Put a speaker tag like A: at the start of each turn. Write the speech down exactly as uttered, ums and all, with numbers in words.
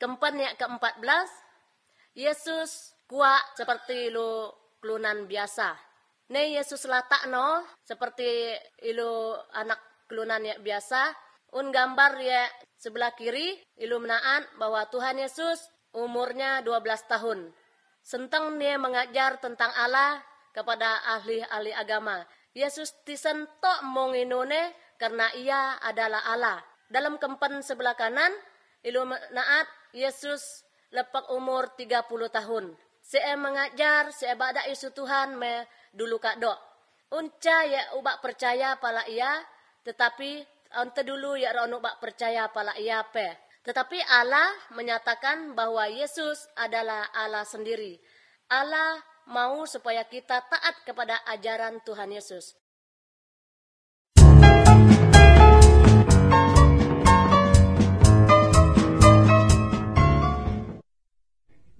A: Kempen yang keempat belas, Yesus kuat seperti ilu kelunan biasa. Ne Yesus latak no seperti ilu anak kelunan yang biasa. Un gambar ya sebelah kiri ilu menaan bahwa Tuhan Yesus umurnya dua belas tahun. Sentang dia mengajar tentang Allah kepada ahli-ahli agama. Yesus tisentok monginone karena ia adalah Allah. Dalam kempen sebelah kanan ilu menaat Yesus lepak umur tiga puluh tahun. Saya mengajar, saya badak isu Tuhan me dulu kak dok. Unca ya ubak percaya pala ia, tetapi ante dulu ya ron ubak percaya pala ia pe. Tetapi Allah menyatakan bahwa Yesus adalah Allah sendiri. Allah mau supaya kita taat kepada ajaran Tuhan Yesus.